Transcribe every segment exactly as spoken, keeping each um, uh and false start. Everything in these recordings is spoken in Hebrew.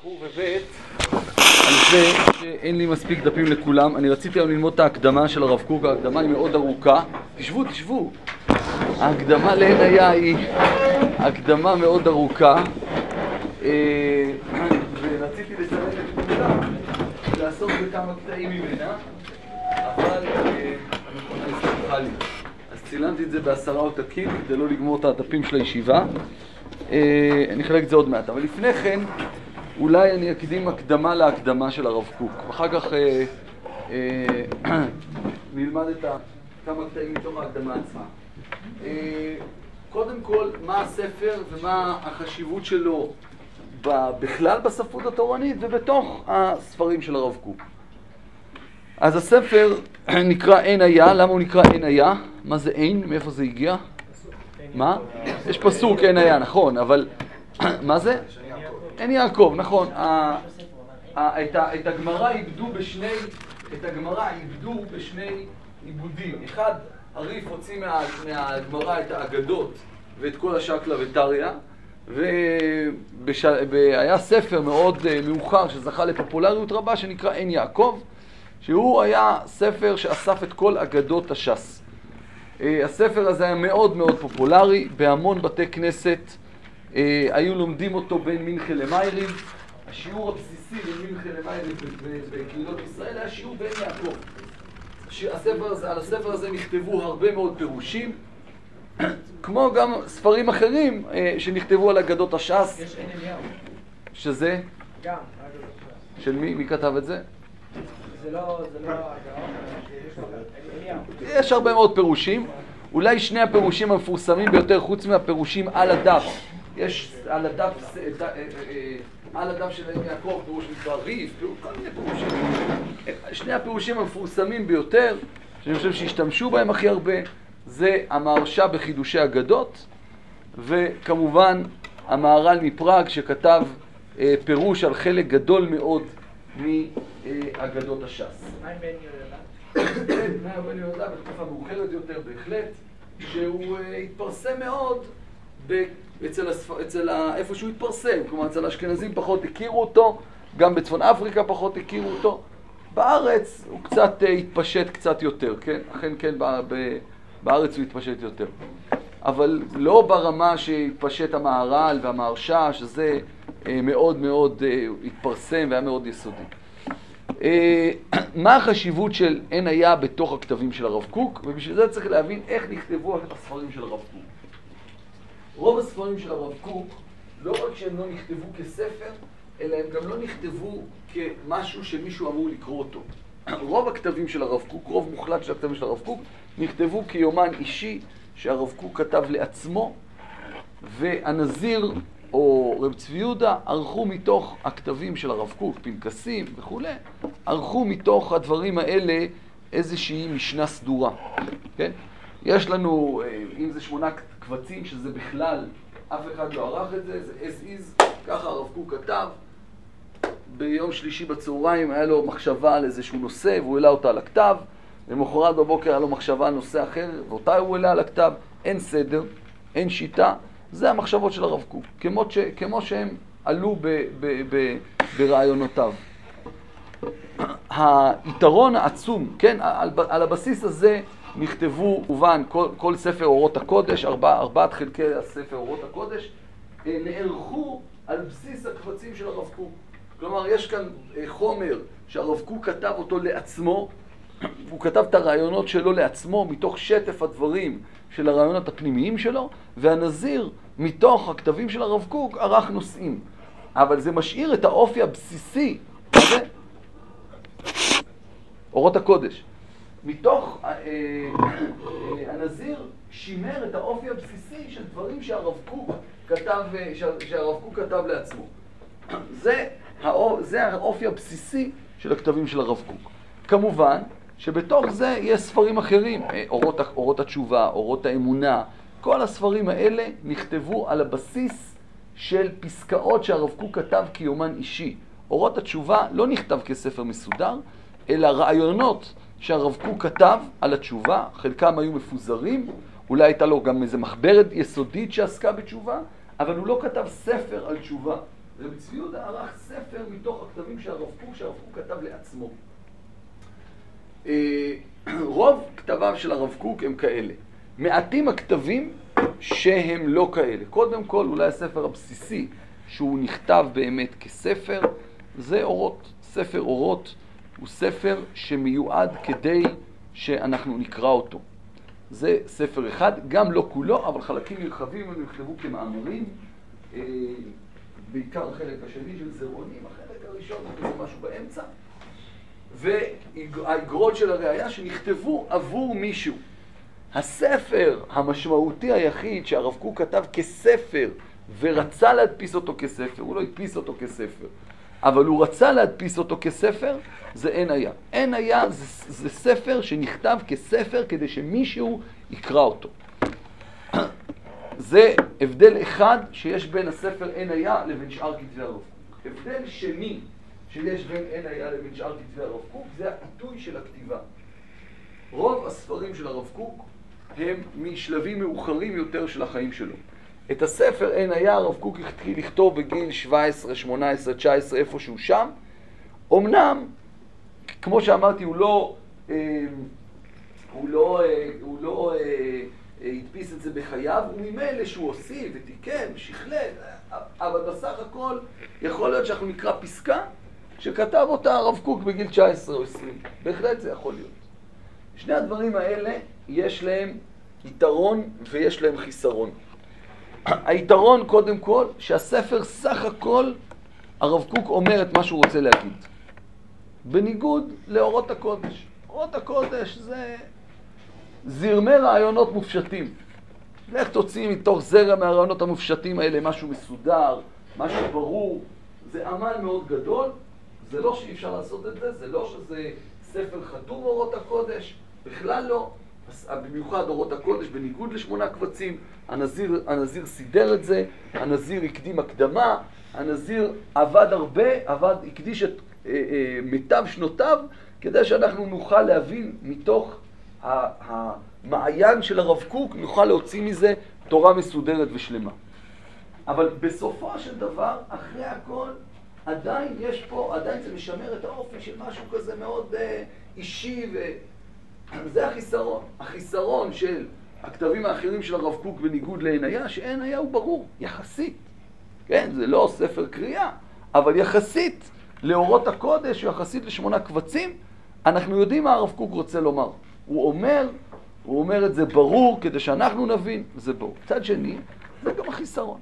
בחור ובית על זה שאין לי מספיק דפים לכולם. אני רציתי היום ללמוד את ההקדמה של הרב קוק. ההקדמה היא מאוד ארוכה. תשבו, תשבו. ההקדמה לעין היה היא הקדמה מאוד ארוכה, ורציתי לצלם את כולה לעשות בכמה קטעים ממנה, אבל אני סליחה לי. אז צילמתי את זה בעשרה עותקים כדי לא לגמור את הדפים של הישיבה. אני חלק את זה עוד מעט, אבל לפני כן אולי אני אקדים הקדמה להקדמה של הרב קוק, ואחר כך אה, אה, נלמד את כמה קטעים מתוך ההקדמה עצמה. אה, קודם כל, מה הספר ומה החשיבות שלו בכלל בספרות התורנית ובתוך הספרים של הרב קוק. אז הספר נקרא אין היה. למה הוא נקרא אין היה? מה זה אין? מאיפה זה הגיע? מה? יש פסוק אין היה, נכון, אבל מה זה? אין יעקב, נכון. את הגמרא איבדו בשני, את הגמרא איבדו בשני עיבודים. אחד, הריף הוציא מהגמרא את האגדות ואת כל השקלא וטריא, והיה ספר מאוד מאוחר שזכה לפופולריות רבה שנקרא אין יעקב, שהוא היה ספר שאסף את כל אגדות הש"ס. הספר הזה היה מאוד מאוד פופולרי, בהמון בתי כנסת היו לומדים אותו בין מנחה למייריב. השיעור הבסיסי בין מנחה למייריב בקהילות ישראל היה שיעור בין יעקב. הספר הזה, על הספר הזה נכתבו הרבה מאוד פירושים, כמו גם ספרים אחרים שנכתבו על אגדות הש"ס. יש אין אליהו. שזה? גם. של מי? מי כתב את זה? זה לא, זה לא הגאון, יש לו אליהו. יש הרבה מאוד פירושים. אולי שני הפירושים המפורסמים ביותר, חוץ מהפירושים על הדף. יש על הדף, על הדף של אין יעקב, פירוש נקרא ריף, כל מיני פירושים. שני הפירושים המפורסמים ביותר, שאני חושב שהשתמשו בהם הכי הרבה, זה המהרש"א בחידושי אגדות, וכמובן המהר"ל מפראג שכתב פירוש על חלק גדול מאוד מאגדות הש"ס. מה עם בן יהודה? מה עם בן יהודה בתקופה מאוחרת יותר בהחלט, שהוא התפרסם מאוד אצל, אצל איפה שהוא התפרסם, כלומר אצל האשכנזים פחות הכירו אותו, גם בצפון אפריקה פחות הכירו אותו. בארץ הוא קצת התפשט קצת יותר, כן? אכן כן, בארץ הוא התפשט יותר. אבל לא ברמה שהתפשט המהר"ל והמהרש"א, שזה מאוד מאוד התפרסם והיה מאוד יסודי. מה החשיבות של אין היה בתוך הכתבים של הרב קוק? ובשביל זה צריך להבין איך נכתבו הספרים של הרב קוק. רוב הספרים של הרב קוק, לא רק שהם לא נכתבו כספר, אלא הם גם לא נכתבו כמשהו שמישהו אמור לקרוא אותו. רוב הכתבים של הרב קוק, רוב מוחלט של הכתבים של הרב קוק, נכתבו כיומן אישי שהרב קוק כתב לעצמו, והנזיר או רב צבי יהודה ערכו מתוך הכתבים של הרב קוק, פנקסים וכו', ערכו מתוך הדברים האלה איזושהי משנה סדורה. כן? יש לנו, אם זה שמונה קבצים, שזה בכלל, אף אחד לא ערך את זה, זה as is, ככה הרב קוק כתב. ביום שלישי בצהריים היה לו מחשבה על איזשהו נושא, והוא העלה אותה על הכתב, ומחרת בבוקר היה לו מחשבה על נושא אחר, ואותה הוא העלה על הכתב. אין סדר, אין שיטה, זה המחשבות של הרב קוק, כמו, ש, כמו שהם עלו ב, ב, ב, ברעיונותיו. היתרון העצום, כן, על, על הבסיס הזה נכתבו, ובן, כל, כל ספר אורות הקודש, ארבע, ארבעת חלקי הספר אורות הקודש, נערכו על בסיס הקבצים של הרב קוק. כלומר, יש כאן חומר שהרב קוק כתב אותו לעצמו, הוא כתב את הרעיונות שלו לעצמו, מתוך שטף הדברים של הרעיונות הפנימיים שלו, והנזיר, מתוך הכתבים של הרב קוק, ערך נושאים. אבל זה משאיר את האופי הבסיסי, הזה, אורות הקודש. מתוך אה, אה, הנזיר שימר את האופי הבסיסי של דברים שהרב קוק כתב, שהרב קוק כתב לעצמו. זה, זה האופי הבסיסי של הכתבים של הרב קוק. כמובן שבתוך זה יש ספרים אחרים, אורות, אורות התשובה, אורות האמונה, כל הספרים האלה נכתבו על הבסיס של פסקאות שהרב קוק כתב כיומן אישי. אורות התשובה לא נכתב כספר מסודר, אלא רעיונות שהרב קוק כתב על התשובה, חלקם היו מפוזרים, אולי הייתה לו גם איזו מחברת יסודית שעסקה בתשובה, אבל הוא לא כתב ספר על תשובה. רבי צבי יהודה ערך ספר מתוך הכתבים של הרב קוק, שהרב קוק כתב לעצמו. רוב כתביו של הרב קוק הם כאלה. מעטים הכתבים שהם לא כאלה. קודם כל, אולי הספר הבסיסי, שהוא נכתב באמת כספר, זה אורות. ספר אורות הוא ספר שמיועד כדי שאנחנו נקרא אותו. זה ספר אחד, גם לא כולו, אבל חלקים נרחבים הם נכתבו כמאמרים. בעיקר החלק השני של זרעונים, החלק הראשון זה משהו באמצע. והאגרות של הראייה שנכתבו עבור מישהו. הספר המשמעותי היחיד שהרב קוק כתב כספר ורצה להדפיס אותו כספר, הוא לא הדפיס אותו כספר, אבל הוא רצה להדפיס אותו כספר, זה אין היה. אין היה זה, זה ספר שנכתב כספר כדי שמישהו יקרא אותו. זה הבדל אחד שיש בין הספר אין היה לבין שאר כתבי הרב קוק. הבדל שני שיש בין אין היה לבין שאר כתבי הרב קוק זה העיתוי של הכתיבה. רוב הספרים של הרב קוק הם משלבים מאוחרים יותר של החיים שלו. את הספר אין היה הרב קוק התחיל לכתוב בגיל שבע עשרה, שמונה עשרה, תשע עשרה, איפשהו שם. אמנם, כמו שאמרתי, הוא לא, הוא לא, הוא לא הדפיס את זה בחייו, הוא ממילא שהוא הוסיף ותיקן, שכלל, אבל בסך הכל יכול להיות שאנחנו נקרא פסקה שכתב אותה הרב קוק בגיל תשע עשרה או עשרים. בהחלט זה יכול להיות. שני הדברים האלה יש להם יתרון ויש להם חיסרון. היתרון קודם כל שהספר סך הכל הרב קוק אומר את מה שהוא רוצה להגיד. בניגוד לאורות הקודש. אורות הקודש זה זרמי רעיונות מופשטים. לך תוציא מתוך זרם מהרעיונות המופשטים האלה משהו מסודר, משהו ברור. זה עמל מאוד גדול. זה לא שאי אפשר לעשות את זה, זה לא שזה ספר חתום אורות הקודש, בכלל לא. במיוחד אורות הקודש, בניגוד לשמונה קבצים, הנזיר, הנזיר סידר את זה, הנזיר הקדים הקדמה, הנזיר עבד הרבה, עבד, הקדיש את אה, אה, מיטב שנותיו, כדי שאנחנו נוכל להבין מתוך המעיין של הרב קוק, נוכל להוציא מזה תורה מסודרת ושלמה. אבל בסופו של דבר, אחרי הכל, עדיין יש פה, עדיין זה משמר את האופי של משהו כזה מאוד אה, אישי, וזה החיסרון. החיסרון של הכתבים האחרים של הרב קוק בניגוד לעין היה, שאין היה הוא ברור, יחסית. כן, זה לא ספר קריאה, אבל יחסית לאורות הקודש, יחסית לשמונה קבצים, אנחנו יודעים מה הרב קוק רוצה לומר. הוא אומר, הוא אומר את זה ברור כדי שאנחנו נבין, זה ברור. צד שני, זה גם החיסרון.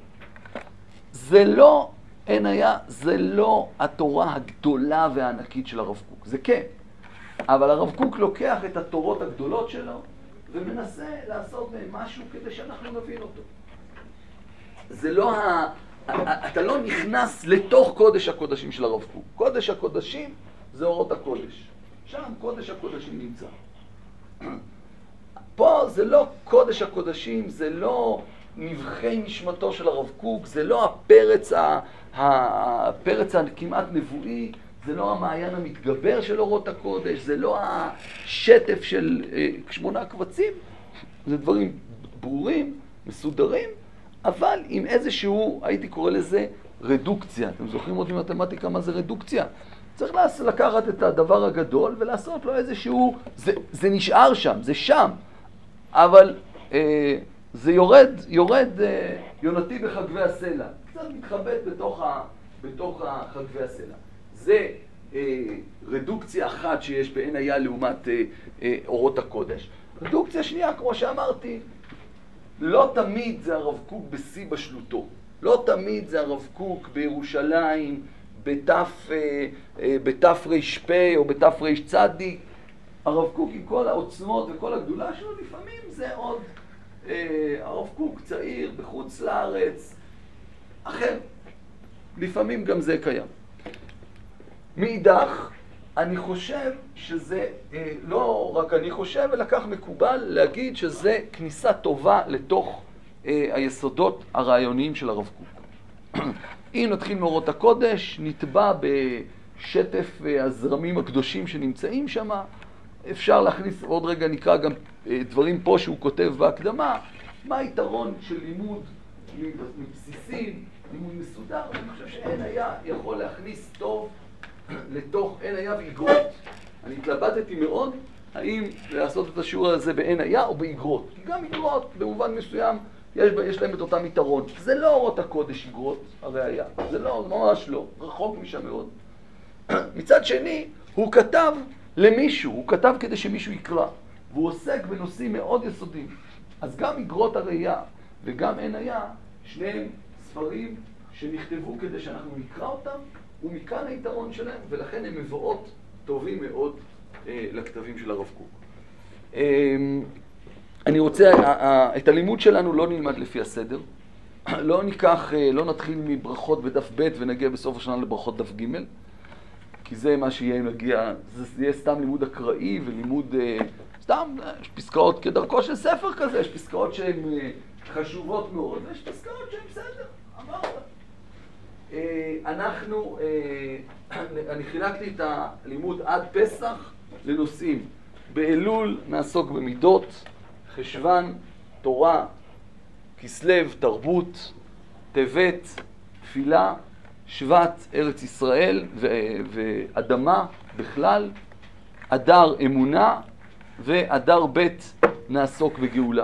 זה לא, אין היה, זה לא התורה הגדולה והענקית של הרב קוק. זה כן. אבל הרב קוק לוקח את התורות הגדולות שלו ומנסה לעשות מהם משהו כדי שאנחנו נבין אותו. זה לא ה... אתה לא נכנס לתוך קודש הקודשים של הרב קוק. קודש הקודשים זה אורות הקודש. שם קודש הקודשים נמצא. פה זה לא קודש הקודשים, זה לא נבחי נשמתו של הרב קוק, זה לא הפרץ, הפרץ הכמעט נבואי, זה לא המעיין המתגבר של אורות הקודש, זה לא השטף של שמונה קבצים, זה דברים ברורים, מסודרים, אבל עם איזשהו, הייתי קורא לזה רדוקציה. אתם זוכרים עוד במתמטיקה מה זה רדוקציה? צריך לקחת את הדבר הגדול ולעשות לו איזשהו, זה, זה נשאר שם, זה שם, אבל אה, זה יורד, יורד אה, יונתי בחגבי הסלע, קצת מתחבט בתוך, ה, בתוך חגבי הסלע. זה אה, רדוקציה אחת שיש בעין היה לעומת אה, אה, אורות הקודש. רדוקציה שנייה, כמו שאמרתי, לא תמיד זה הרב קוק בשיא בשלותו. לא תמיד זה הרב קוק בירושלים, בתף, אה, אה, בתף רשפ או בתף רש צדיק. הרב קוק עם כל העוצמות וכל הגדולה שלו, לפעמים זה עוד אה, הרב קוק צעיר בחוץ לארץ, אחר. לפעמים גם זה קיים. מאידך, אני חושב שזה, אה, לא רק אני חושב, אלא כך מקובל להגיד שזה כניסה טובה לתוך אה, היסודות הרעיוניים של הרב קוק. אם נתחיל מאורות הקודש, נטבע בשטף אה, הזרמים הקדושים שנמצאים שם, אפשר להכניס, עוד רגע נקרא גם אה, דברים פה שהוא כותב בהקדמה, מה היתרון של לימוד מבסיסים לימוד מסודר, אני חושב שאין היה יכול להכניס טוב לתוך אין היה ואיגרות. אני התלבטתי מאוד האם לעשות את השיעור הזה באין היה או באיגרות. כי גם איגרות במובן מסוים יש, יש להם את אותם יתרון. זה לא אורות הקודש איגרות, הראיה. זה לא, ממש לא. רחוק משם מאוד. מצד שני, הוא כתב למישהו, הוא כתב כדי שמישהו יקרא. והוא עוסק בנושאים מאוד יסודיים. אז גם איגרות הראייה וגם אין היה, שניהם ספרים שנכתבו כדי שאנחנו נקרא אותם, ומכאן היתרון שלהם, ולכן הם מבואות טובים מאוד אה, לכתבים של הרב קוק. אה, אני רוצה, אה, את הלימוד שלנו לא נלמד לפי הסדר. לא ניקח, אה, לא נתחיל מברכות בדף ב' ונגיע בסוף השנה לברכות דף ג', כי זה מה שיהיה אם נגיע, זה יהיה סתם לימוד אקראי ולימוד, אה, סתם, יש פסקאות כדרכו של ספר כזה, יש פסקאות שהן אה, חשובות מאוד, ויש פסקאות שהן בסדר, אמרת. אנחנו, אני חילקתי את הלימוד עד פסח לנושאים. באלול נעסוק במידות, חשוון, תורה, כסלו, תרבות, טבת, תפילה, שבט, ארץ ישראל ואדמה בכלל, אדר אמונה, ואדר ב' נעסוק בגאולה.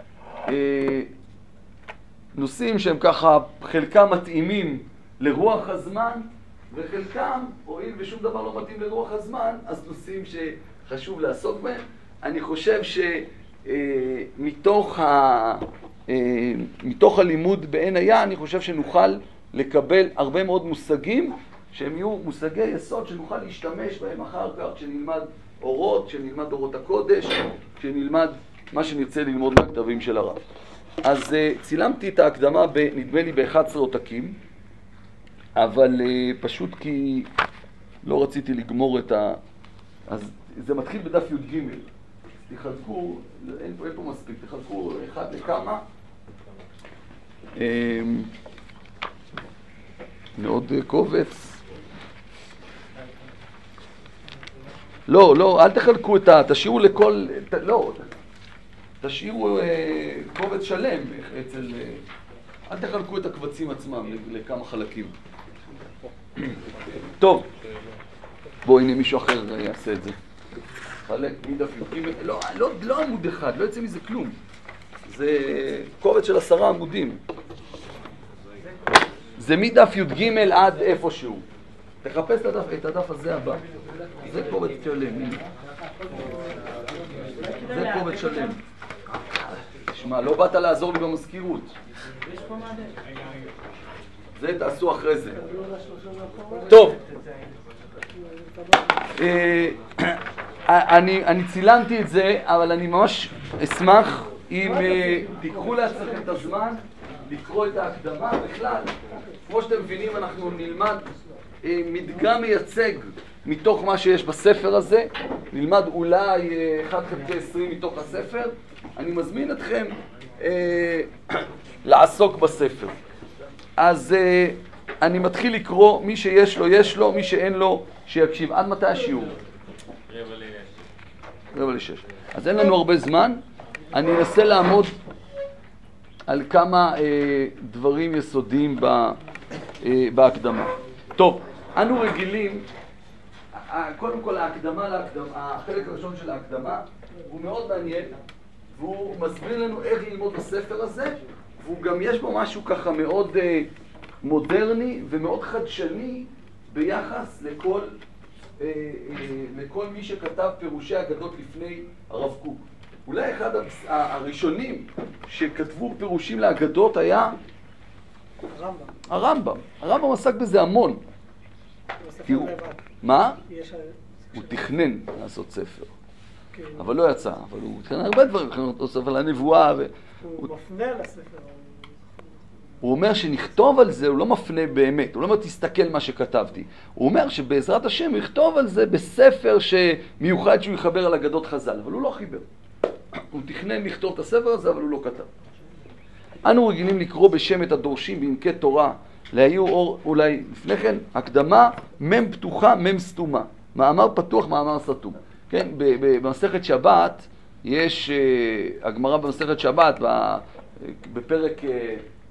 נושאים שהם ככה, חלקם מתאימים לרוח הזמן, וחלקם, הואיל ושום דבר לא מתאים לרוח הזמן, אז נושאים שחשוב לעסוק בהם. אני חושב שמתוך ה... מתוך הלימוד בעין היה, אני חושב שנוכל לקבל הרבה מאוד מושגים, שהם יהיו מושגי יסוד שנוכל להשתמש בהם אחר כך, כשנלמד אורות, כשנלמד אורות הקודש, כשנלמד מה שנרצה ללמוד מהכתבים של הרב. אז uh, צילמתי את ההקדמה, ב, נדמה לי, ב-אחד עשר עותקים, אבל uh, פשוט כי לא רציתי לגמור את ה... אז זה מתחיל בדף י"ג. תחלקו, אין פה, אין פה מספיק, תחלקו אחד לכמה. Um, מאוד uh, קובץ. לא, לא, אל תחלקו את ה... תשאירו לכל... ת, לא, תשאירו אה, קובץ שלם אצל... אה, אל תחלקו את הקבצים עצמם לכמה חלקים. טוב, בואו, הנה מישהו אחר יעשה את זה. חלק מדף י"ג, לא, לא, לא עמוד אחד, לא יצא מזה כלום. זה קובץ של עשרה עמודים. זה מדף י"ג עד איפשהו. תחפש את הדף, את הדף הזה הבא. זה קובץ שלם. זה קובץ שלם. תשמע, לא באת לעזור לי במזכירות. זה תעשו אחרי זה. טוב. אני, אני צילמתי את זה, אבל אני ממש אשמח אם תיקחו לעצמכם את הזמן לקרוא את ההקדמה. בכלל, כמו שאתם מבינים, אנחנו נלמד מדגם מייצג מתוך מה שיש בספר הזה. נלמד אולי אחד חלקי עשרים מתוך הספר. אני מזמין אתכם אה, לעסוק בספר. אז אה, אני מתחיל לקרוא, מי שיש לו יש לו, מי שאין לו שיקשיב. עד מתי השיעור? רבע לשש. רבע לשש. אז אין לנו הרבה זמן. אני אנסה לעמוד על כמה אה, דברים יסודיים ב, אה, בהקדמה. טוב, אנו רגילים, קודם כל ההקדמה, להקדמה, החלק הראשון של ההקדמה הוא מאוד מעניין, והוא מסביר לנו איך ללמוד בספר הזה, והוא גם יש בו משהו ככה מאוד אה, מודרני ומאוד חדשני ביחס לכל, אה, אה, לכל מי שכתב פירושי אגדות לפני הרב קוק. אולי אחד הראשונים שכתבו פירושים לאגדות היה הרמב"ם. הרמב"ם. הרמב"ם עסק בזה המון. הוא... מה? הוא תכנן לעשות ספר. אבל לא יצא, אבל הוא תכנן הרבה דברים, אבל הנבואה ו... הוא מפנה לספר. הוא אומר שנכתוב על זה, הוא לא מפנה באמת, הוא לא אומר תסתכל מה שכתבתי. הוא אומר שבעזרת השם הוא יכתוב על זה בספר שמיוחד שהוא יחבר על אגדות חז"ל, אבל הוא לא חיבר. הוא תכנן לכתוב את הספר הזה, אבל הוא לא כתב. אנו רגילים לקרוא בשם את הדורשים בעמקי תורה, להיו אור, אולי לפני כן, הקדמה, מם פתוחה, מם סתומה. מאמר פתוח, מאמר סתום. כן, במסכת שבת, יש, הגמרא במסכת שבת, בפרק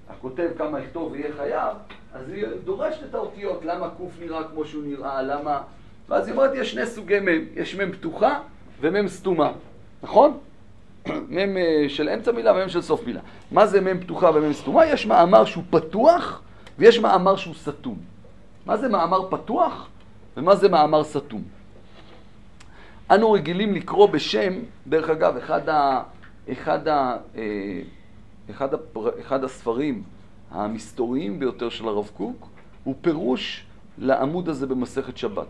הכותב כמה יכתוב ויהיה חייב, אז היא דורשת את האותיות, למה קוף נראה כמו שהוא נראה, למה... ואז היא אומרת, יש שני סוגי מם, יש מם פתוחה ומם סתומה, נכון? מם של אמצע מילה ומם של סוף מילה. מה זה מם פתוחה ומם סתומה? יש מאמר שהוא פתוח ויש מאמר שהוא סתום. מה זה מאמר פתוח ומה זה מאמר סתום? אנו רגילים לקרוא בשם, דרך אגב, אחד, ה, אחד, ה, אחד, הפר, אחד הספרים המסתוריים ביותר של הרב קוק הוא פירוש לעמוד הזה במסכת שבת.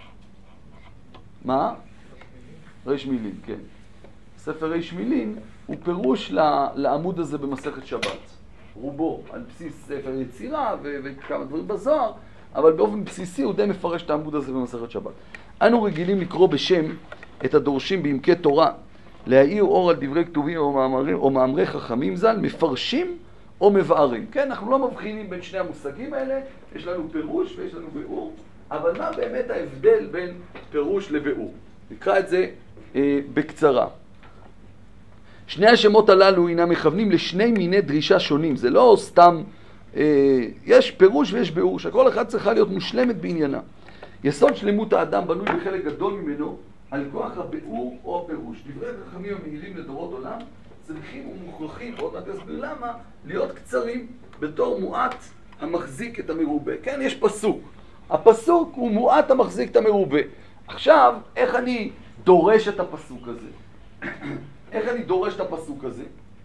מה? ריש מילין, כן. ספר ריש מילין הוא פירוש לעמוד הזה במסכת שבת. רובו, על בסיס ספר יצירה ו- וכמה דברים בזוהר, אבל באופן בסיסי הוא די מפרש את העמוד הזה במסכת שבת. אנו רגילים לקרוא בשם את הדורשים בעמקי תורה, להאיר אור על דברי כתובים או מאמרים או מאמרי חכמים ז"ל, מפרשים או מבארים. כן, אנחנו לא מבחינים בין שני המושגים האלה, יש לנו פירוש ויש לנו ביאור, אבל מה באמת ההבדל בין פירוש לביאור? נקרא את זה אה, בקצרה. שני השמות הללו הינם מכוונים לשני מיני דרישה שונים, זה לא סתם, אה, יש פירוש ויש ביאור, שכל אחד צריכה להיות מושלמת בעניינה. יסוד שלמות האדם בנוי בחלק גדול ממנו על כוח הביאור או הפירוש. דברי חכמים המהירים לדורות עולם צריכים ומוכרחים, עוד מעט אסביר למה, להיות קצרים בתור מועט המחזיק את המרובה. כן, יש פסוק. הפסוק הוא מועט המחזיק את המרובה. עכשיו, איך אני דורש את הפסוק הזה? איך אני דורש את הפסוק הזה?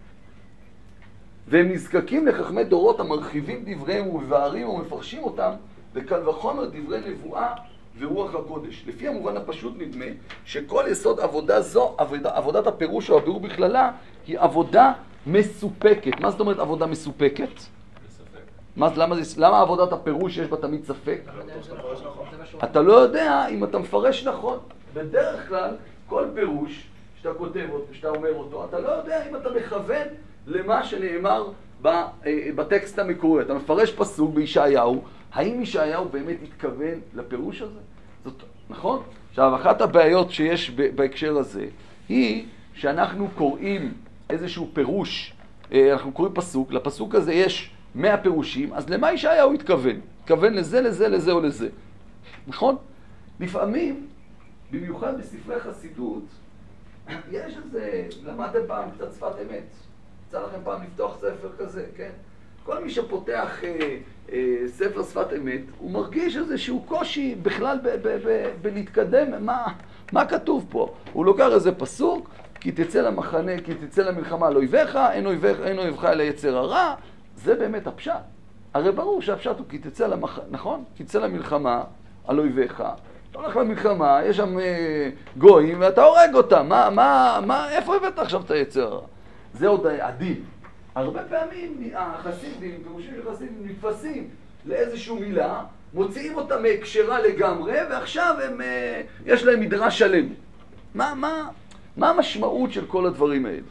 והם נזקקים לחכמי דורות המרחיבים דבריהם ומבארים ומפרשים אותם, וקל וחומר דברי נבואה ורוח הקודש. לפי המובן הפשוט נדמה שכל יסוד עבודה זו, עבודה, עבודת הפירוש או הביאור בכללה, היא עבודה מסופקת. מה זאת אומרת עבודה מסופקת? מה, למה, למה עבודת הפירוש יש בה תמיד ספק? אתה לא יודע אם אתה מפרש נכון. בדרך כלל, כל פירוש שאתה כותב אותו, שאתה אומר אותו, אתה לא יודע אם אתה מכוון למה שנאמר בטקסט המקורי. אתה מפרש פסוק בישעיהו, האם ישעיהו באמת התכוון לפירוש הזה? זאת, נכון? עכשיו, אחת הבעיות שיש בהקשר הזה היא שאנחנו קוראים איזשהו פירוש, אנחנו קוראים פסוק, לפסוק הזה יש מאה פירושים, אז למה ישעיהו התכוון? התכוון לזה, לזה, לזה או לזה. נכון? לפעמים, במיוחד בספרי חסידות, יש איזה, למדתם פעם קצת שפת אמת. יצא לכם פעם לפתוח ספר כזה, כן? כל מי שפותח אה, אה, ספר שפת אמת, הוא מרגיש איזשהו קושי בכלל ב- ב- ב- בלהתקדם. מה, מה כתוב פה? הוא לוקח איזה פסוק, כי תצא למחנה, כי תצא למלחמה על אויביך, אין אויביך, אין אויבך אלא יצר הרע. זה באמת הפשט. הרי ברור שהפשט הוא כי תצא למחנה, נכון? כי תצא למלחמה על אויביך. אתה הולך למלחמה, יש שם אה, גויים, ואתה הורג אותם. מה, מה, מה, איפה הבאת עכשיו את היצר הרע? זה עוד עדין. הרבה פעמים החסידים, פירושים של חסידים, נתפסים לאיזושהי מילה, מוציאים אותה מהקשרה לגמרי, ועכשיו הם, יש להם מדרש שלם. מה, מה, מה המשמעות של כל הדברים האלה?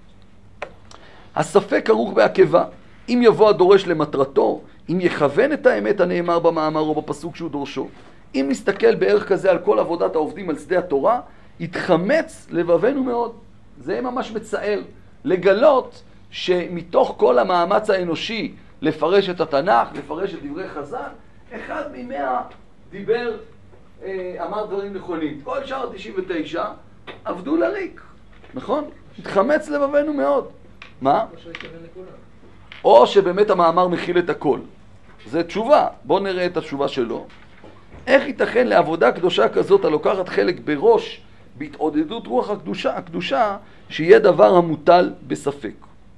הספק כרוך בעקבה. אם יבוא הדורש למטרתו, אם יכוון את האמת הנאמר במאמר או בפסוק שהוא דורשו, אם נסתכל בערך כזה על כל עבודת העובדים על שדה התורה, יתחמץ לבבנו מאוד. זה ממש מצער. לגלות שמתוך כל המאמץ האנושי לפרש את התנ"ך, לפרש את דברי חז"ל, אחד ממאה דיבר, אמר דברים נכונים. כל שאר תשעים ותשע עבדו לריק, נכון? התחמץ לבבנו מאוד. מה? או שבאמת המאמר מכיל את הכל. זה תשובה. בואו נראה את התשובה שלו. איך ייתכן לעבודה קדושה כזאת הלוקחת חלק בראש בהתעודדות רוח הקדושה, הקדושה שיהיה דבר המוטל בספק?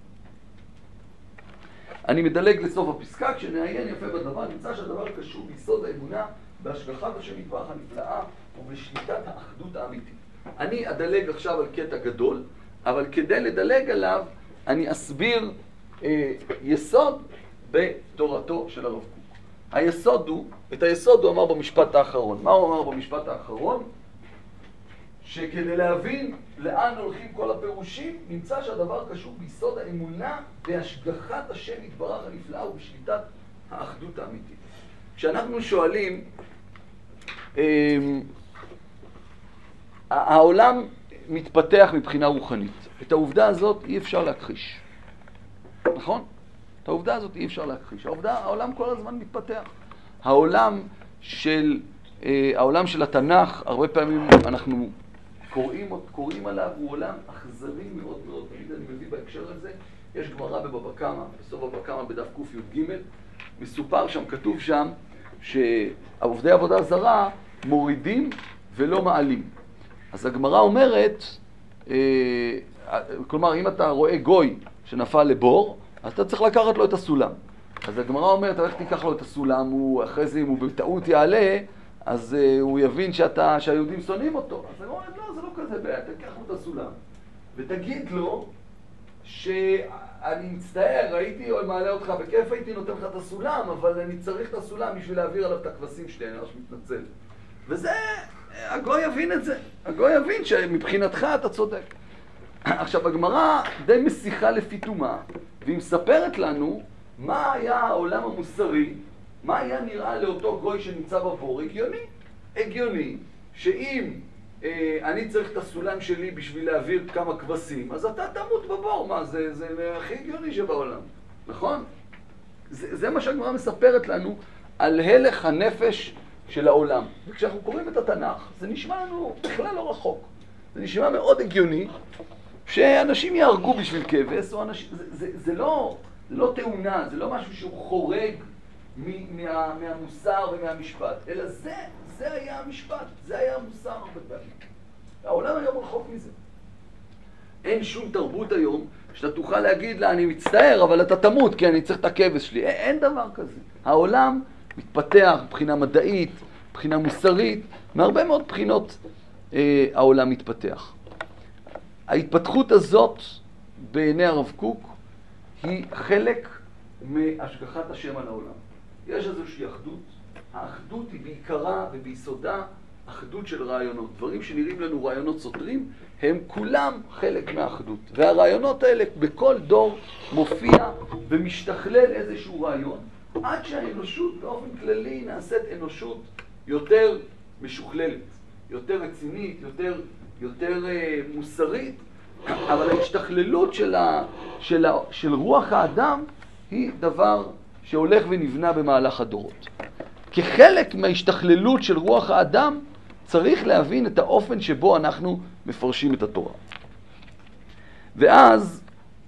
אני מדלג לסוף הפסקה, כשנעיין יפה בדבר, נמצא שהדבר קשור ביסוד האמונה, בהשגחת השם יתברך הנפלאה ובשליטת האחדות האמיתית. אני אדלג עכשיו על קטע גדול, אבל כדי לדלג עליו, אני אסביר אה, יסוד בתורתו של הרב קוק. היסוד הוא, את היסוד הוא אמר במשפט האחרון. מה הוא אמר במשפט האחרון? שכדי להבין לאן הולכים כל הפירושים, נמצא שהדבר קשור ביסוד האמונה בהשגחת השם יתברך הנפלאה ובשליטת האחדות האמיתית. כשאנחנו שואלים, העולם מתפתח מבחינה רוחנית. את העובדה הזאת אי אפשר להכחיש. נכון? את העובדה הזאת אי אפשר להכחיש. העובדה, העולם כל הזמן מתפתח. העולם של, אה, העולם של התנ"ך, הרבה פעמים אנחנו קוראים, קוראים עליו, הוא עולם אכזרי מאוד מאוד. תמיד אני מביא בהקשר הזה, יש גמרא בבבא קמא, בסוף בבא קמא בדף קי"ג, מסופר שם, כתוב שם, שעובדי עבודה זרה מורידים ולא מעלים. אז הגמרא אומרת, אה, כלומר, אם אתה רואה גוי שנפל לבור, אז אתה צריך לקחת לו את הסולם. אז הגמרא אומרת, איך תיקח לו את הסולם, הוא, אחרי זה אם הוא בטעות יעלה, אז uh, הוא יבין שאתה, שהיהודים שונאים אותו. אז הגמרא אומרת, לא, זה לא כזה בעיה, תיקח לו את הסולם. ותגיד לו שאני מצטער, הייתי מעלה אותך בכיף, הייתי נותן לך את הסולם, אבל אני צריך את הסולם בשביל להעביר עליו את הכבשים שלי, אני ממש מתנצל. וזה, הגוי יבין את זה. הגוי יבין שמבחינתך אתה צודק. עכשיו, הגמרא די משיחה לפי תומה, והיא מספרת לנו מה היה העולם המוסרי, מה היה נראה לאותו גוי שנמצא בבור. הגיוני, הגיוני, שאם אה, אני צריך את הסולם שלי בשביל להעביר כמה כבשים, אז אתה תמות בבור. מה, זה, זה הכי הגיוני שבעולם, נכון? זה, זה מה שהגמרא מספרת לנו על הלך הנפש של העולם. וכשאנחנו קוראים את התנ"ך, זה נשמע לנו בכלל לא רחוק. זה נשמע מאוד הגיוני, שאנשים יהרגו בשביל כבש, או אנשים, זה, זה, זה לא, זה לא תאונה, זה לא משהו שהוא חורג מ, מה, מהמוסר ומהמשפט, אלא זה, זה היה המשפט, זה היה המוסר הרבה פעמים. העולם היום רחוק מזה. אין שום תרבות היום שאתה תוכל להגיד לה, אני מצטער, אבל אתה תמות, כי אני צריך את הכבש שלי. אין, אין דבר כזה. העולם מתפתח מבחינה מדעית, מבחינה מוסרית, מהרבה מאוד בחינות אה, העולם מתפתח. ההתפתחות הזאת בעיני הרב קוק היא חלק מהשגחת השם על העולם. יש איזושהי אחדות. האחדות היא בעיקרה וביסודה אחדות של רעיונות. דברים שנראים לנו רעיונות סותרים, הם כולם חלק מהאחדות. והרעיונות האלה בכל דור מופיע ומשתכלל איזשהו רעיון, עד שהאנושות באופן כללי נעשית אנושות יותר משוכללת, יותר רצינית, יותר, יותר uh, מוסרית, אבל ההשתכללות של, ה, של, ה, של רוח האדם היא דבר שהולך ונבנה במהלך הדורות. כחלק מההשתכללות של רוח האדם, צריך להבין את האופן שבו אנחנו מפרשים את התורה. ואז,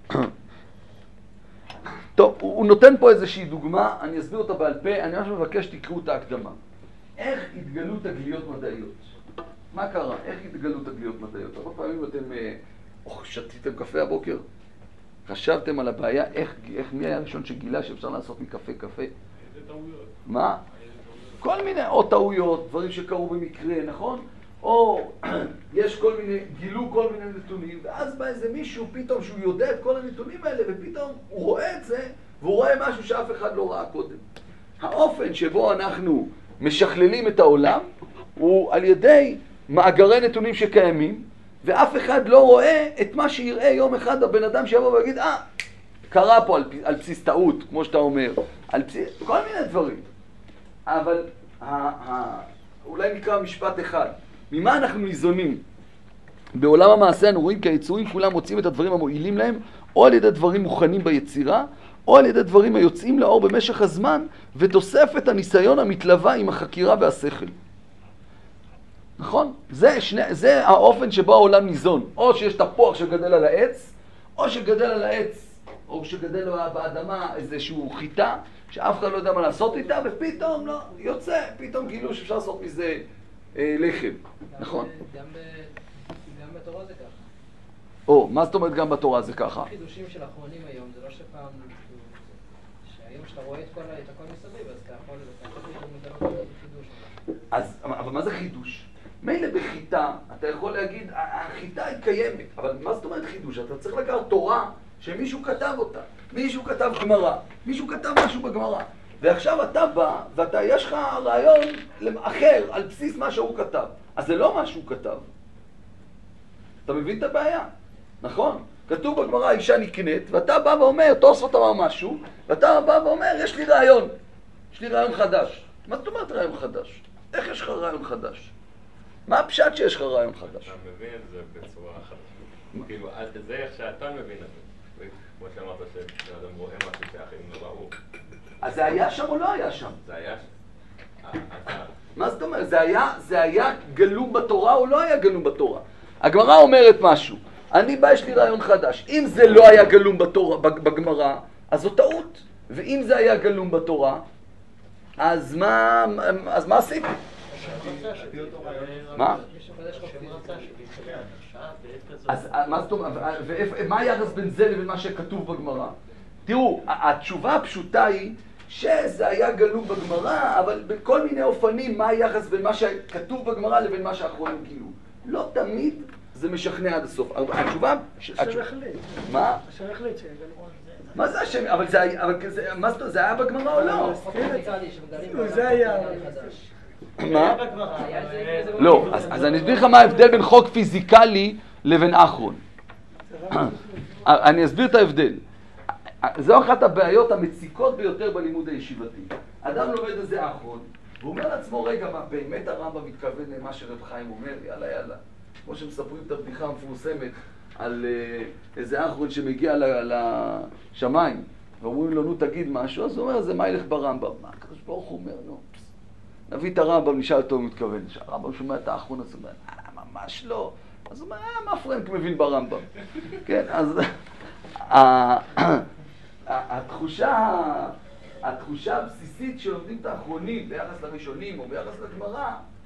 טוב, הוא נותן פה איזושהי דוגמה, אני אסביר אותה בעל פה, אני ממש מבקש שתקראו את ההקדמה. איך התגלו תגליות מדעיות? מה קרה? איך התגלו תגליות מדעיות? הרבה פעמים אתם אה, שתיתם קפה הבוקר? חשבתם על הבעיה, איך, איך מי היה הראשון שגילה שאפשר לעשות מקפה קפה? איזה טעויות? מה? כל מיני, או טעויות, דברים שקרו במקרה, נכון? או יש כל מיני, גילו כל מיני נתונים, ואז בא איזה מישהו פתאום שהוא יודע את כל הנתונים האלה, ופתאום הוא רואה את זה, והוא רואה משהו שאף אחד לא ראה קודם. האופן שבו אנחנו משכללים את העולם, הוא על ידי מאגרי נתונים שקיימים, ואף אחד לא רואה את מה שיראה יום אחד הבן אדם שיבוא ויגיד, אה, קרה פה על, על בסיס טעות, כמו שאתה אומר, על בסיס, כל מיני דברים. אבל ה, ה, אולי נקרא משפט אחד. ממה אנחנו ניזונים? בעולם המעשה אנו רואים כי היצורים כולם מוצאים את הדברים המועילים להם, או על ידי דברים מוכנים ביצירה, או על ידי דברים היוצאים לאור במשך הזמן, ותוספת הניסיון המתלווה עם החקירה והשכל. נכון? זה, שני, זה האופן שבו העולם ניזון. או שיש תפוח שגדל על העץ, או שגדל על העץ, או שגדל באדמה איזשהו חיטה, שאף אחד לא יודע מה לעשות איתה, ופתאום לא, יוצא, פתאום גילו שאפשר לעשות מזה אה, לחם. נכון? גם, גם בתורה זה ככה. או, מה זאת אומרת גם בתורה זה ככה? חידושים של האחרונים היום, זה לא שפעם, שהיום שאתה רואה את כל, את הכל מסביב, אז אתה יכול, אתה יכול לגלות את החידוש. אז, אבל מה זה חידוש? מילא בחיטה, אתה יכול להגיד, החיטה היא קיימת, אבל מה זאת אומרת חידוש? אתה צריך לקחת תורה שמישהו כתב אותה, מישהו כתב גמרא, מישהו כתב משהו בגמרא, ועכשיו אתה בא, ואתה, יש לך רעיון אחר על בסיס מה שהוא כתב, אז זה לא מה שהוא כתב. אתה מבין את הבעיה? נכון? כתוב בגמרא, האישה נקנית, ואתה בא ואומר, תוספות אמר משהו, ואתה בא ואומר, יש לי רעיון, יש לי רעיון חדש. מה זאת אומרת רעיון חדש? איך יש לך רעיון חדש? מה הפשט שיש לך רעיון חדש? אתה מבין את זה בצורה אחרת. כאילו, זה איך שאתה מבין את זה. כמו שאמרת שאדם רואה משהו שאחרים לא ראו. אז זה היה שם או לא היה שם? זה היה שם. מה זאת אומרת? זה היה, זה היה גלום בתורה או לא היה גלום בתורה? הגמרא אומרת משהו. אני בא, יש לי רעיון חדש. אם זה לא היה גלום בתורה, בגמרא, אז זו טעות. ואם זה היה גלום בתורה, אז מה, אז מה עשיתי? מה? אז מה זאת אומרת? ומה היחס בין זה לבין מה שכתוב בגמרא? תראו, התשובה הפשוטה היא שזה היה גלום בגמרא, אבל בכל מיני אופנים מה היחס בין מה שכתוב בגמרא לבין מה שאחרונים גילו. לא תמיד זה משכנע עד הסוף. התשובה... השם החליט. מה? השם החליט שגלמו על זה. מה זה השם? אבל זה היה... מה זאת אומרת? זה היה בגמרא או לא? זה היה... מה? לא, אז אני אסביר לך מה ההבדל בין חוק פיזיקלי לבין אחרון. אני אסביר את ההבדל. זו אחת הבעיות המציקות ביותר בלימוד הישיבתי. אדם לומד איזה אחרון, והוא אומר לעצמו, רגע, מה, באמת הרמב"ם מתכוון למה שרב חיים אומר? יאללה, יאללה. כמו שמספרים את הבדיחה המפורסמת על איזה אחרון שמגיע לשמיים, ואומרים לו, נו, תגיד משהו, אז הוא אומר, זה מה ילך ברמב"ם? מה, הקדוש ברוך הוא אומר, נו, נביא את הרמב"ם, נשאל אותו הוא מתכוון. שהרמב"ם שומע את האחרון, אז הוא אומר, אה, ממש לא. אז הוא אומר, אה, מה פרנק מבין ברמב"ם? כן, אז... התחושה, התחושה הבסיסית שלומדים את האחרונים ביחס לראשונים או ביחס לגמרא,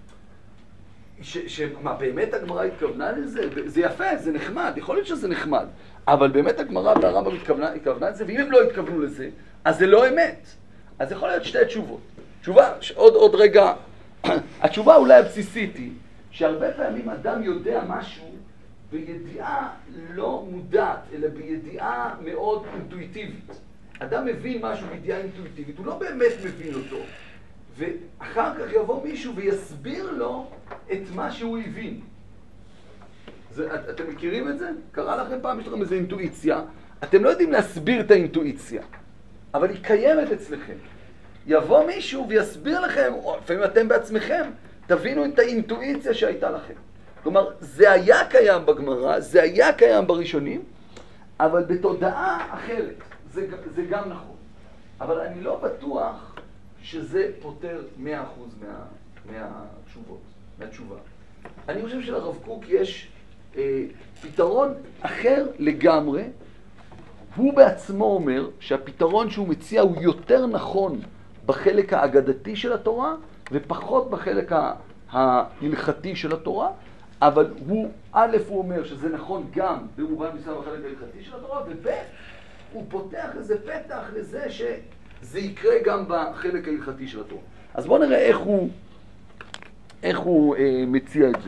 שמה, באמת הגמרא התכוונה לזה? זה יפה, זה נחמד, יכול להיות שזה נחמד, אבל באמת הגמרא והרמב"ם התכוונה לזה, ואם הם לא התכוונו לזה, אז זה לא אמת. אז יכול להיות שתי תשובות. תשובה, עוד, עוד רגע, התשובה אולי הבסיסית היא, שהרבה פעמים אדם יודע משהו בידיעה לא מודעת, אלא בידיעה מאוד אינטואיטיבית. אדם מבין משהו בידיעה אינטואיטיבית, הוא לא באמת מבין אותו. ואחר כך יבוא מישהו ויסביר לו את מה שהוא הבין. זה, את, אתם מכירים את זה? קרה לכם פעם, יש לכם איזו אינטואיציה. אתם לא יודעים להסביר את האינטואיציה, אבל היא קיימת אצלכם. יבוא מישהו ויסביר לכם, או לפעמים אתם בעצמכם, תבינו את האינטואיציה שהייתה לכם. כלומר, זה היה קיים בגמרא, זה היה קיים בראשונים, אבל בתודעה אחרת. זה, זה גם נכון. אבל אני לא בטוח שזה פותר מאה אחוז מה, מהתשובות, מהתשובה. אני חושב שלרב קוק יש אה, פתרון אחר לגמרי. הוא בעצמו אומר שהפתרון שהוא מציע הוא יותר נכון בחלק האגדתי של התורה, ופחות בחלק ההלכתי של התורה, אבל הוא, א', הוא אומר שזה נכון גם במובן מסוים בחלק ההלכתי של התורה, וב', הוא פותח איזה פתח לזה שזה יקרה גם בחלק ההלכתי של התורה. אז בואו נראה איך הוא, איך הוא אה, מציע את זה.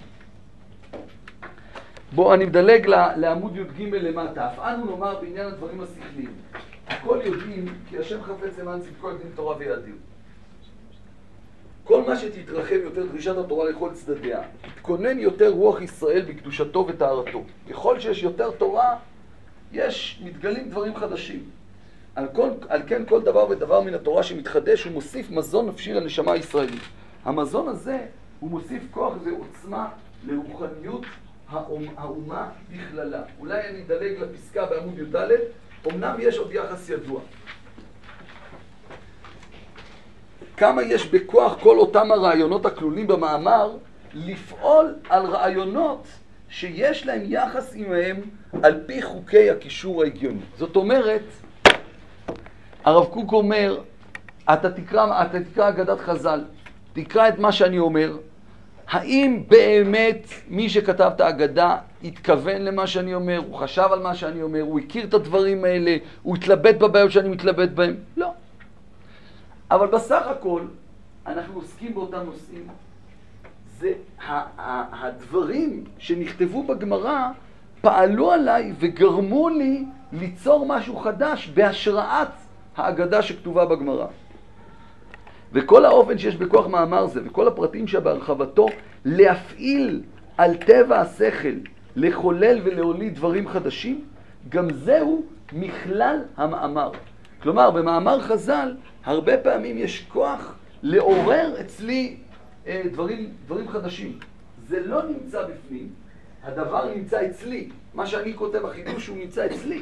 בואו, אני מדלג לעמוד י"ג למטה. אף אנו נאמר בעניין הדברים השכליים. הכל יודעים כי השם חפץ למען צדקו יקדים תורה ויאדיר. כל מה שתתרחב יותר דרישת התורה לכל צדדיה, תתכונן יותר רוח ישראל בקדושתו וטהרתו. ככל שיש יותר תורה, יש, מתגלים דברים חדשים. על, כל, על כן כל דבר ודבר מן התורה שמתחדש, הוא מוסיף מזון נפשי לנשמה הישראלית. המזון הזה, הוא מוסיף כוח ועוצמה לרוחניות האומה בכללה. אולי אני אדלג לפסקה בעמוד י"ד, אמנם יש עוד יחס ידוע. כמה יש בכוח כל אותם הרעיונות הכלולים במאמר לפעול על רעיונות שיש להם יחס עמהם על פי חוקי הקישור ההגיוני. זאת אומרת, הרב קוק אומר, אתה תקרא, אתה תקרא אגדת חז"ל, תקרא את מה שאני אומר, האם באמת מי שכתב את האגדה התכוון למה שאני אומר, הוא חשב על מה שאני אומר, הוא הכיר את הדברים האלה, הוא התלבט בבעיות שאני מתלבט בהם? לא. אבל בסך הכל, אנחנו עוסקים באותם נושאים. זה הדברים שנכתבו בגמרא פעלו עליי וגרמו לי ליצור משהו חדש בהשראת האגדה שכתובה בגמרא. וכל האופן שיש בכוח מאמר זה וכל הפרטים שבהרחבתו להפעיל על טבע השכל, לחולל ולהוליד דברים חדשים, גם זהו מכלל המאמר. כלומר, במאמר חז"ל הרבה פעמים יש כוח לעורר אצלי אה, דברים, דברים חדשים. זה לא נמצא בפנים, הדבר נמצא אצלי. מה שאני כותב, החידוש הוא נמצא אצלי.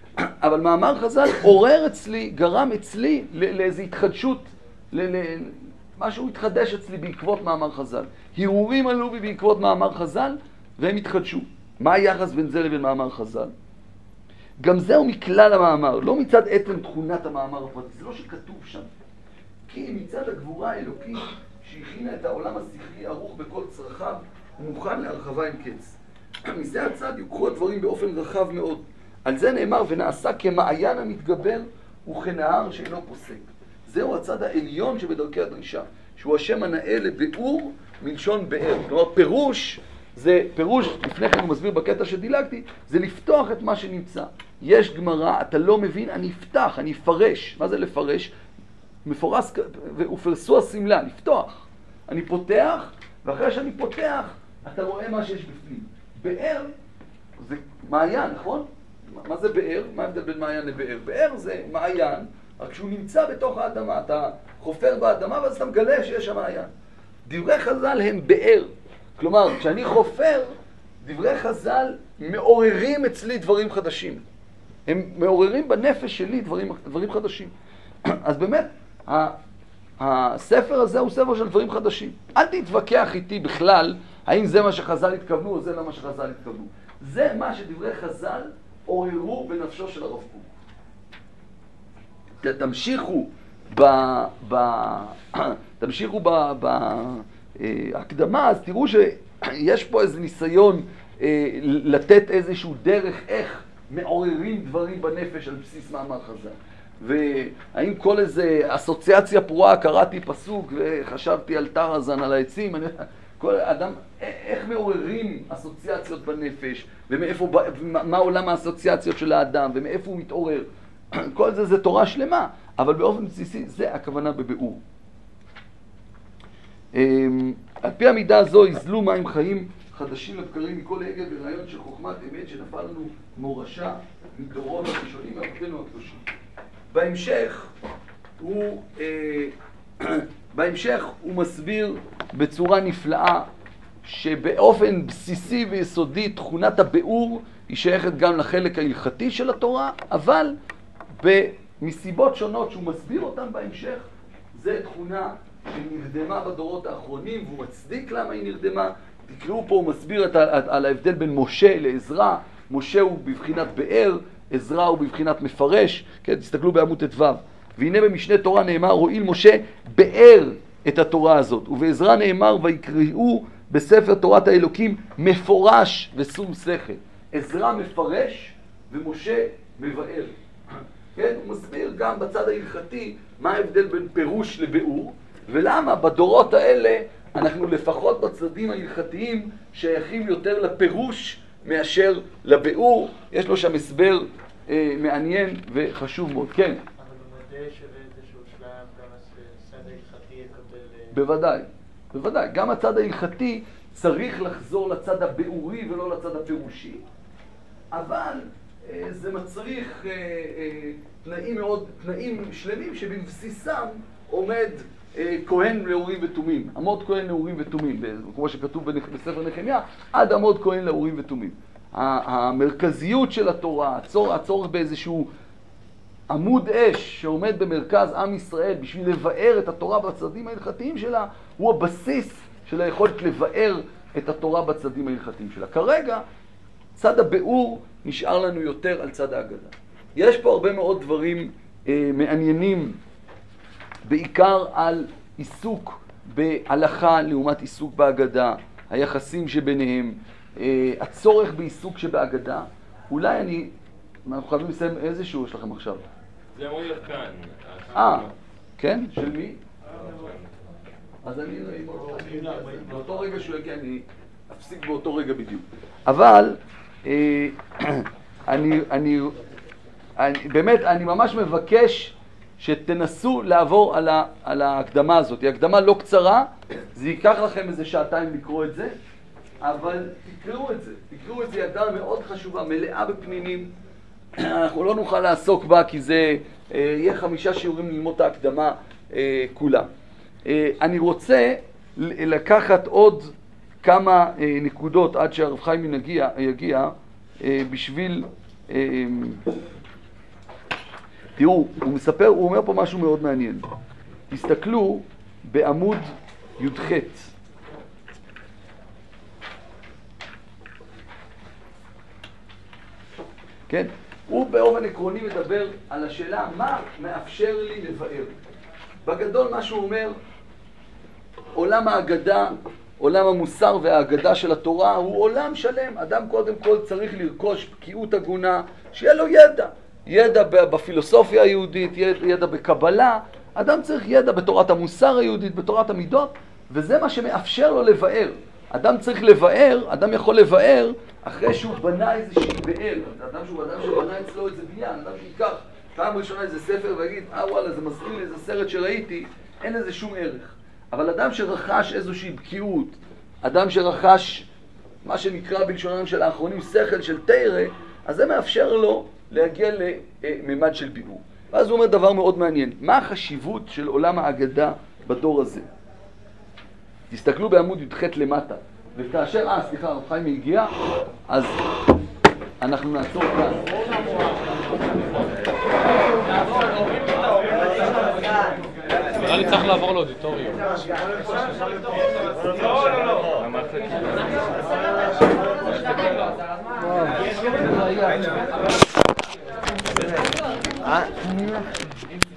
אבל מאמר חז"ל עורר אצלי, גרם אצלי לאיזו התחדשות, משהו התחדש אצלי בעקבות מאמר חז"ל. הרהורים עלו בי בעקבות מאמר חז"ל, והם התחדשו. מה היחס בין זה לבין מאמר חז"ל? גם זהו מכלל המאמר, לא מצד עצם תכונת המאמר הפרטי, זה לא שכתוב שם. כי מצד הגבורה האלוקית שהכינה את העולם השכלי ערוך בכל צרכיו, מוכן להרחבה עם קץ. מזה הצד יוקחו הדברים באופן רחב מאוד. על זה נאמר ונעשה כמעיין המתגבר וכנהר שאינו פוסק. זהו הצד העליון שבדרכי הדרישה, שהוא השם הנאה לביאור מלשון באר. כלומר פירוש, זה פירוש, לפני כן הוא מסביר בקטע שדילגתי, זה לפתוח את מה שנמצא. יש גמרא, אתה לא מבין, אני אפתח, אני אפרש. מה זה לפרש? מפורס, ופרסו הסמלה, לפתוח. אני פותח, ואחרי שאני פותח, אתה רואה מה שיש בפנים. באר זה מעיין, נכון? מה זה באר? מה ההבדל בין מעיין לבאר? באר זה מעיין, רק שהוא נמצא בתוך האדמה. אתה חופר באדמה ואז אתה מגלה שיש שם מעיין. דברי חז"ל הם באר. כלומר, כשאני חופר, דברי חז"ל מעוררים אצלי דברים חדשים. הם מעוררים בנפש שלי דברים, דברים חדשים. אז באמת, הספר הזה הוא ספר של דברים חדשים. אל תתווכח איתי בכלל האם זה מה שחז"ל התכוונו או זה לא מה שחז"ל התכוונו. זה מה שדברי חז"ל עוררו בנפשו של הרב קוק. תמשיכו ב... ב... תמשיכו ב... בהקדמה, אז תראו שיש פה איזה ניסיון לתת איזשהו דרך איך מעוררים דברים בנפש על בסיס מאמר חז"ל. והאם כל איזה אסוציאציה פרועה, קראתי פסוק וחשבתי על טרזן, על העצים, אני... כל אדם, איך מעוררים אסוציאציות בנפש, ומאיפה, מה עולם האסוציאציות של האדם, ומאיפה הוא מתעורר. כל זה זה תורה שלמה, אבל באופן בסיסי זה הכוונה בביאור. על פי המידה הזו יזלו מים חיים חדשים לבקרים מכל הגה ורעיון של חוכמת אמת שנפל לנו מורשה מדורות הראשונים ואבותינו הקדושים. בהמשך הוא, בהמשך הוא מסביר בצורה נפלאה שבאופן בסיסי ויסודי תכונת הביאור היא שייכת גם לחלק ההלכתי של התורה, אבל מסיבות שונות שהוא מסביר אותן בהמשך, זה תכונה שנרדמה בדורות האחרונים והוא מצדיק למה היא נרדמה. תקראו פה, הוא מסביר את, על ההבדל בין משה לעזרא. משה הוא בבחינת באר, עזרא הוא בבחינת מפרש. כן, תסתכלו בעמוד ט"ו. והנה במשנה תורה נאמר, הואיל משה באר את התורה הזאת, ובעזרא נאמר, ויקראו בספר תורת האלוקים מפורש ושום שכל. עזרא מפרש ומשה מבאר. כן, הוא מסביר גם בצד ההלכתי מה ההבדל בין פירוש לביאור, ולמה בדורות האלה אנחנו לפחות בצדדים ההלכתיים שייכים יותר לפירוש מאשר לביאור. יש לו שם הסבר אה, מעניין וחשוב מאוד. כן. אבל במדע שבאיזשהו שלב גם הצד ההלכתי יקבל... בוודאי, בוודאי. גם הצד ההלכתי צריך לחזור לצד הביאורי ולא לצד הפירושי, אבל אה, זה מצריך אה, אה, תנאים מאוד, תנאים שלמים שבבסיסם עומד כהן לאורים ותומים, עמוד כהן לאורים ותומים, כמו שכתוב בספר נחמיה, עד עמוד כהן לאורים ותומים. המרכזיות של התורה, הצור, הצורך באיזשהו עמוד אש שעומד במרכז עם ישראל בשביל לבאר את התורה בצדדים ההלכתיים שלה, הוא הבסיס של היכולת לבאר את התורה בצדדים ההלכתיים שלה. כרגע, צד הביאור נשאר לנו יותר על צד ההגדה. יש פה הרבה מאוד דברים אה, מעניינים, בעיקר על עיסוק בהלכה לעומת עיסוק בהגדה, היחסים שביניהם, הצורך בעיסוק שבהגדה. אולי אני, אנחנו חייבים לסיים איזשהו יש לכם עכשיו. זה אמור להיות כאן. אה, כן? של מי? אז אני, באותו רגע שהוא יגיע, אני אפסיק באותו רגע בדיוק. אבל, אני, אני, באמת, אני ממש מבקש שתנסו לעבור על, ה, על ההקדמה הזאת. היא הקדמה לא קצרה, זה ייקח לכם איזה שעתיים לקרוא את זה, אבל תקראו את זה. תקראו את זה, היא הקדמה מאוד חשובה, מלאה בפנינים. אנחנו לא נוכל לעסוק בה, כי זה אה, יהיה חמישה שיעורים ללמוד את ההקדמה אה, כולה. אה, אני רוצה לקחת עוד כמה אה, נקודות עד שהרב חיים יגיע, יגיע אה, בשביל... אה, תראו, הוא מספר, הוא אומר פה משהו מאוד מעניין. תסתכלו בעמוד י"ח. כן? הוא באופן עקרוני מדבר על השאלה מה מאפשר לי לבאר. בגדול מה שהוא אומר, עולם האגדה, עולם המוסר והאגדה של התורה הוא עולם שלם. אדם קודם כל צריך לרכוש בקיאות הגונה, שיהיה לו ידע. ידע בפילוסופיה היהודית, ידע בקבלה. אדם צריך ידע בתורת המוסר היהודית, בתורת המידות, וזה מה שמאפשר לו לבאר. אדם צריך לבאר, אדם יכול לבאר אחרי שהוא בנה איזושהי באר. אדם שהוא אדם שבנה אצלו איזה בניין, אדם שיקח פעם ראשונה איזה ספר ויגיד, אה וואלה, זה מזכיר לי איזה סרט שראיתי, אין לזה שום ערך. אבל אדם שרכש איזושהי בקיאות, אדם שרכש מה שנקרא בלשונם של האחרונים שכל של תירה, אז זה מאפשר לו להגיע לממד של ביאור. ואז הוא אומר דבר מאוד מעניין, מה החשיבות של עולם האגדה בדור הזה? תסתכלו בעמוד י"ח למטה, וכאשר, אה, סליחה, רב חיים הגיע, אז אנחנו נעצור כאן. נראה לי צריך לעבור לאודיטוריום. לא, לא, לא.